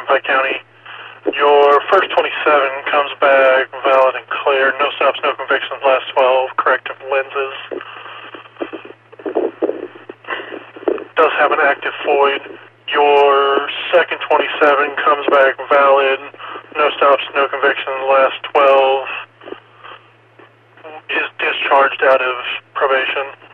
Pike County. Your first 27 comes back valid and clear. No stops, no convictions, last 12. Corrective lenses. Does have an active void. Your second 27 comes back valid. No stops, no convictions, last 12. Is discharged out of probation.